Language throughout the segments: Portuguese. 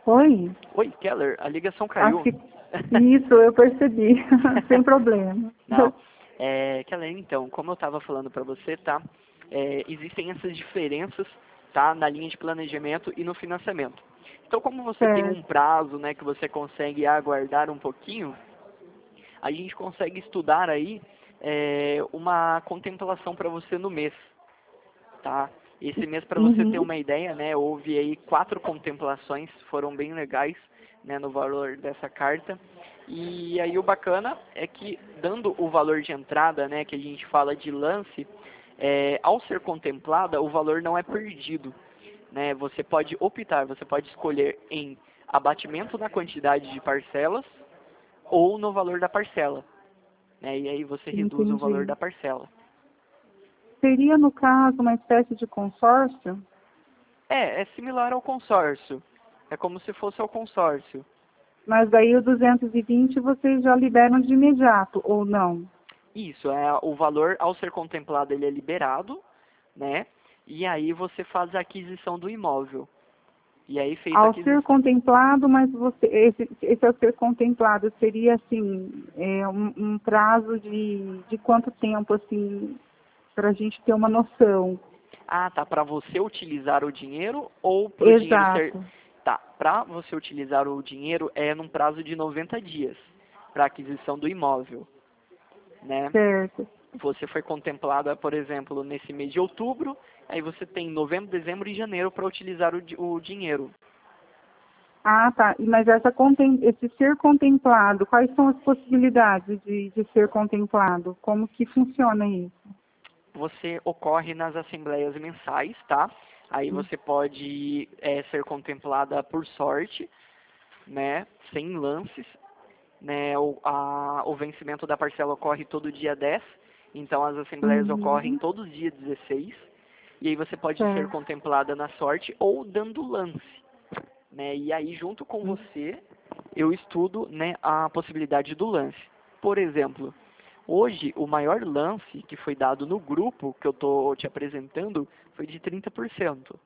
Oi? Oi, Keller, a ligação Acho caiu. que isso eu percebi, sem problema. Não, Keller, então, como eu estava falando para você, tá? Existem essas diferenças, tá? Na linha de planejamento e no financiamento. Então, como você tem um Certo. prazo, né, que você consegue aguardar um pouquinho, a gente consegue estudar aí uma contemplação para você no mês, tá? Esse mês, para você ter Uhum. uma ideia, né, houve aí 4 contemplações, foram bem legais, né, no valor dessa carta. E aí o bacana é que, dando o valor de entrada, né, que a gente fala de lance, ao ser contemplada, o valor não é perdido, né? Você pode optar, você pode escolher em abatimento na quantidade de parcelas ou no valor da parcela, né? E aí você reduz o valor Entendi. da parcela. Seria, no caso, uma espécie de consórcio? É similar ao consórcio. É como se fosse ao consórcio. Mas daí o 220 vocês já liberam de imediato, ou não? Isso, o valor, ao ser contemplado, ele é liberado, né? E aí você faz a aquisição do imóvel. E aí, feita a Ao ser aquisição... contemplado, mas esse ao ser contemplado seria, assim, um prazo de quanto tempo, assim, para a gente ter uma noção? Ah, tá. Para você utilizar o dinheiro ou para o dinheiro ser... Exato. Tá. Para você utilizar o dinheiro é num prazo de 90 dias para aquisição do imóvel, né? Certo. Você foi contemplada, por exemplo, nesse mês de outubro, aí você tem novembro, dezembro e janeiro para utilizar o dinheiro. Ah, tá. Mas esse ser contemplado, quais são as possibilidades de ser contemplado? Como que funciona isso? Você ocorre nas assembleias mensais, tá? Aí você pode ser contemplada por sorte, né? Sem lances, né? O vencimento da parcela ocorre todo dia 10, então as assembleias ocorrem Uhum. todos os dias 16, e aí você pode ser Certo. contemplada na sorte ou dando lance, né? E aí junto com você eu estudo, né, a possibilidade do lance. Por exemplo, hoje o maior lance que foi dado no grupo que eu estou te apresentando foi de 30%,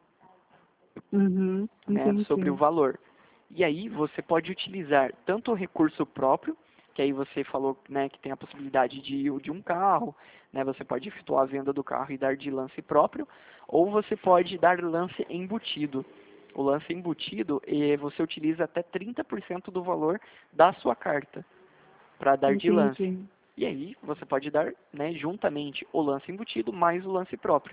Uhum. né, sobre o Entendi. valor. E aí você pode utilizar tanto o recurso próprio, que aí você falou, né, que tem a possibilidade de um carro, né, você pode efetuar a venda do carro e dar de lance próprio, ou você pode dar lance embutido. O lance embutido, você utiliza até 30% do valor da sua carta para dar de lance. Entendi. E aí você pode dar, né, juntamente o lance embutido mais o lance próprio,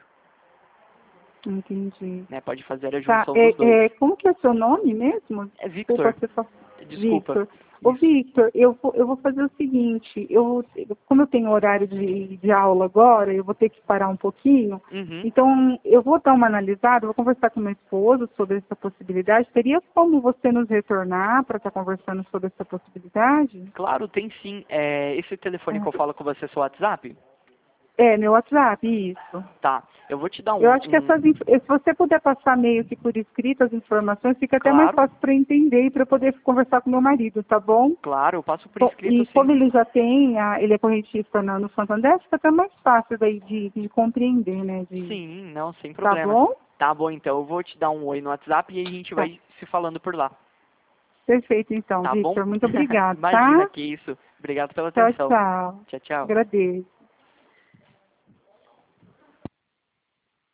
Entendi. né? Pode fazer a Tá. junção dos dois. Como que é o seu nome mesmo? É Desculpa, Victor. você só... Desculpa. Victor. Ô, Isso. Victor, eu vou fazer o seguinte, como eu tenho horário de aula agora, eu vou ter que parar um pouquinho, Uhum. então eu vou dar uma analisada, vou conversar com meu esposo sobre essa possibilidade. Teria como você nos retornar para estar conversando sobre essa possibilidade? Claro, tem sim. Esse telefone que eu falo com você é seu WhatsApp? Meu WhatsApp, isso. Tá. Eu vou te dar Eu acho que se você puder passar meio que por escrito as informações, fica até mais Claro, fácil para eu entender e para eu poder conversar com meu marido, tá bom? claro, eu passo por escrito E sim. como ele já tem, ele é correntista no Santander, fica até mais fácil daí de compreender, né? Sim, não, sem Tá problemas. bom? Tá bom, então eu vou te dar um oi no WhatsApp e aí a gente Tá. vai se falando por lá. Perfeito, então, Tá bom? Victor. Muito obrigado, Imagina tá? que isso. Obrigado pela Tchau, atenção. tchau. Tchau, tchau. Agradeço.